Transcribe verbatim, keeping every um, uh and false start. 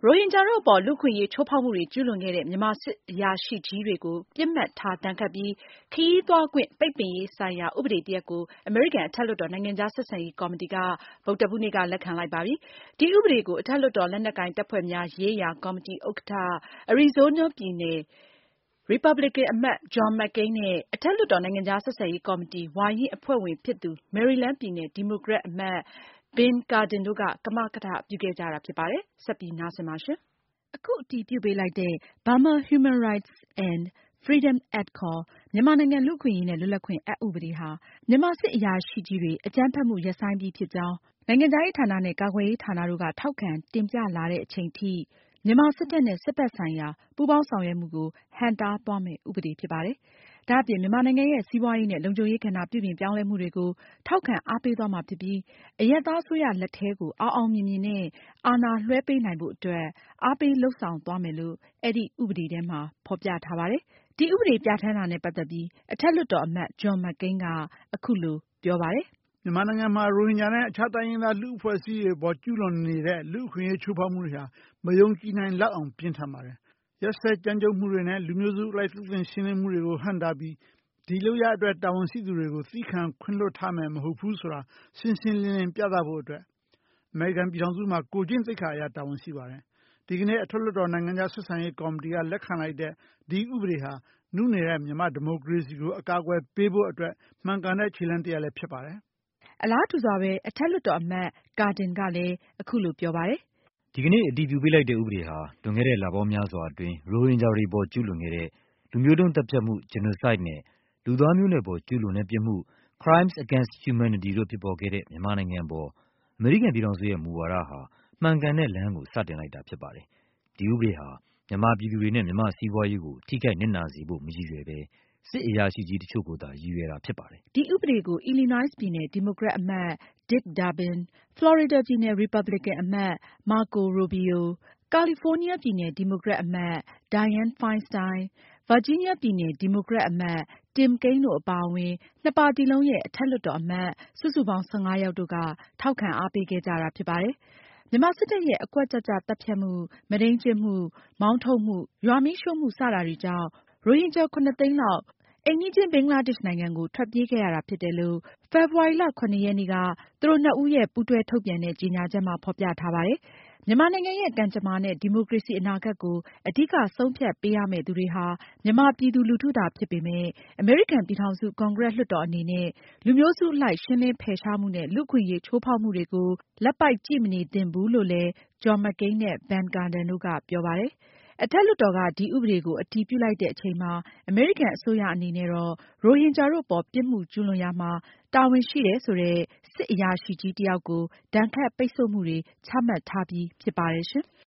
ရိုဟင်ဂျာတို့အပေါ်လူ့အခွင့်အရေးချိုးဖောက်မှုတွေကျူးလွန်ခဲ့တဲ့မြန်မာစစ်အရာရှိကြီးတွေကိုပစ်မှတ်ထားဒဏ်ခတ်ပြီးခရီးသွားခွင့်ပိတ်ပင်ရေးဆိုင်ရာဥပဒေတရပ်ကိုအမေရိကန်အထက်လွှတ်တော်နိုင်ငံခြားဆက်ဆံရေးကော်မတီကဗုဒ္ဓဟူးနေ့ကလက်ခံလိုက်ပါပြီ။ဒီဥပဒေကိုအထက်လွှတ်တော်လက်နက်ကိုင်တပ်ဖွဲ့များရေးရာကော်မတီဥက္ကဋ္ဌ အရီဇိုးနားပြည်နယ်ရီပတ်ဘလစ်ကန်အမတ် John McCain နဲ့အထက်လွှတ်တော်နိုင်ငံခြားဆက်ဆံရေးကော်မတီဝါရင့်အဖွဲ့ဝင်ဖြစ်သူမေရီလန်းပြည်နယ်ဒီမိုကရက်အမတ် Ben Cardin တို့ကကမကထပြုခဲ့ကြတာဖြစ်ပါတယ်။ဆက်ပြီးနားဆင်ပါရှင်။ အခုအတည်ပြုပေးလိုက်တဲ့ Burma Human Rights and Freedom Act ခေါ် မြန်မာနိုင်ငံလူ့အခွင့်အရေးနဲ့လွတ်လပ်ခွင့်အက်ဥပဒေဟာ မြန်မာစစ်အရာရှိကြီးတွေအကြမ်းဖက်မှုရပ်ဆိုင်းပြီးဖြစ်ကြောင်း နိုင်ငံခြားရေးဌာနနဲ့ကာကွယ်ရေးဌာနတို့ကထောက်ခံတင်ပြလာတဲ့အချိန်ထိမြန်မာစစ်တပ်နဲ့စစ်ဘက်ဆိုင်ရာပူးပေါင်းဆောင်ရွက်မှုကိုဟန့်တားသွားမယ့်ဥပဒေဖြစ်ပါတယ်။ဒါအပြင်မြန်မာနိုင်ငံရဲ့စီးပွားရေးနဲ့လုံခြုံရေးကဏ္ဍပြုပြင်ပြောင်းလဲမှုတွေကိုထောက်ခံအားပေးသွားမှာဖြစ်ပြီးအရပ်သားအစိုးရလက်ထဲကိုအောင်အောင်မြင်မြင်နဲ့အာဏာလွှဲပေးနိုင်ဖို့အတွက်အားပေးလုပ်ဆောင်သွားမယ်လို့အဲဒီဥပဒေထဲမှာဖေါ်ပြထားပါတယ်။ဒီဥပဒေပြဌာန်းတာနဲ့ပတ်သက်ပြီးအထက်လွှတ်တော်အမတ် John McCain ကအခုလိုပြောပါတယ်။ “မြန်မာနိုင်ငံမှာရိုဟင်ဂျာနဲ့အခြားတိုင်းရင်းသားလူ့အဖွဲ့အစည်းတွေအပေါ်ကျူးလွန်နေတဲ့လူ့အခွင့်အရေးချိုးဖောက်မှုတွေဟာမယုံကြည်နိုင်လောက်အောင်ပြင်းထန်ပါတယ်။ ရက်စက်ကြမ်းကြုတ်မှုတွေနဲ့လူမျိုးစုအလိုက်လူ့အခွင့်ရှင်းလင်းမှုတွေကိုဟန့်တားပြီးဒီလုပ်ရပ်အတွက်တာဝန်ရှိသူတွေကိုသည်းခံခွင့်လွှတ်ထားမယ်မဟုတ်ဘူးဆိုတာရှင်းရှင်းလင်းလင်းပြသဖို့အတွက်အမေရိကန်ပြည်ထောင်စုမှာကိုယ်ကျင့်သိက္ခာအရတာဝန်ရှိပါတယ်။ဒီကနေ့အထက်လွှတ်တော်နိုင်ငံခြားဆက်ဆံရေးကော်မတီကလက်ခံလိုက်တဲ့ဒီဥပဒေဟာနုနယ်တဲ့မြန်မာဒီမိုကရေစီကိုအကာအကွယ်ပေးဖို့အတွက်မှန်ကန်တဲ့ခြေလှမ်းတရပ်လည်းဖြစ်ပါတယ်။ ” အလားတူစွာပဲအထက်လွှတ်တော်အမတ် Cardin ကလည်းအခုလိုပြောပါတယ်။ “ဒီကနေ့အတည်ပြုပေးလိုက်တဲ့ဥပဒေဟာလွန်ခဲ့တဲ့လပေါင်းများစွာအတွင်းရိုဟင်ဂျာတွေအပေါ်ကျူးလွန်ခဲ့တဲ့လူမျိုးတုန်းသတ်ဖြတ်မှု Genocide နဲ့လူသားမျိုးနွယ်ပေါ်ကျူးလွန်တဲ့ပြစ်မှု Crimes against Humanity တို့ဖြစ်ပေါ်ခဲ့တဲ့မြန်မာနိုင်ငံအပေါ်အမေရိကန်ပြည်ထောင်စုရဲ့မူဝါဒဟာမှန်ကန်တဲ့လမ်းကိုစတင်လိုက်တာဖြစ်ပါတယ်။ ဒီဥပဒေဟာမြန်မာပြည်သူတွေနဲ့မြန်မာ့စီးပွားရေးကိုထိခိုက်နစ်နာစေဖို့မရည်ရွယ်ဘဲစစ်အရာရှိကြီးတချို့ကိုသာရည်ရွယ်တာဖြစ်ပါတယ်။ဒီဥပဒေကို Illinois ပြည်နယ်ဒီမိုကရက်အမတ် Dick Durbin, Florida ပြည်နယ်ရီပတ်ဘလစ်ကန်အမတ် Marco Rubio, ကာလီဖိုးနီးယားပြည်နယ်ဒီမိုကရက်အမတ် Dianne Feinstein, ဗာဂျီးနီးယားပြည်နယ်ဒီမိုကရက်အမတ် Tim Kaine တို့အပါအဝင် နှစ်ပါတီလုံးရဲ့အထက်လွှတ်တော်အမတ် စုစုပေါင်း ၁၅ ယောက်တို့ကထောက်ခံအားပေးခဲ့ကြတာဖြစ်ပါတယ်။ မြန်မာစစ်တပ်ရဲ့အကွက်ကျကျသတ်ဖြတ်မှု၊ မုဒိန်းကျင့်မှု၊ မောင်းထုတ်မှု၊ ရွာမီးရှို့မှု စတာတွေကြောင့် ရိုဟင်ဂျာ ခုနှစ်သိန်းလောက် အိမ်နီးချင်းဘင်္ဂလားဒေ့ရှ်နိုင်ငံကိုထွက်ပြေးခဲ့ရတာဖြစ်တယ်လို့ ဖေဖေါ်ဝါရီလ ၇ ရက်နေ့က သူတို့နှစ်ဦးရဲ့ပူးတွဲထုတ်ပြန်တဲ့ကြေညာချက်မှာဖေါ်ပြထားပါတယ်။ မြန်မာနိုင်ငံရဲ့ကံကြမ္မာနဲ့ဒီမိုကရေစီအနာဂတ်ကိုအဓိကဆုံးဖြတ်ပေးရမယ့်သူတွေဟာမြန်မာပြည်သူလူထုသာဖြစ်ပေမယ့် အမေရိကန်ပြည်ထောင်စုကွန်ဂရက်လွှတ်တော်အနေနဲ့ လူမျိုးစုအလိုက်ရှင်းလင်းဖယ်ရှားမှုနဲ့လူ့အခွင့်အရေးချိုးဖောက်မှုတွေကို လက်ပိုက်ကြည့်မနေသင့်ဘူးလို့လည်း John McCain နဲ့ Ben Cardin တို့ကပြောပါတယ်။ အထက်လွှတ်တော်ကဒီဥပဒေကိုအတည်ပြုလိုက်တဲ့အချိန်မှာအမေရိကန်အစိုးရအနေနဲ့တော့ရိုဟင်ဂျာတို့အပေါ်ပြစ်မှုကျူးလွန်ရာမှာတာဝန်ရှိတယ်ဆိုတဲ့စစ်အရာရှိကြီးတယောက်ကိုဒဏ်ခတ်ပိတ်ဆို့မှုတွေချမှတ်ထားပြီးဖြစ်ပါတယ်ရှင်။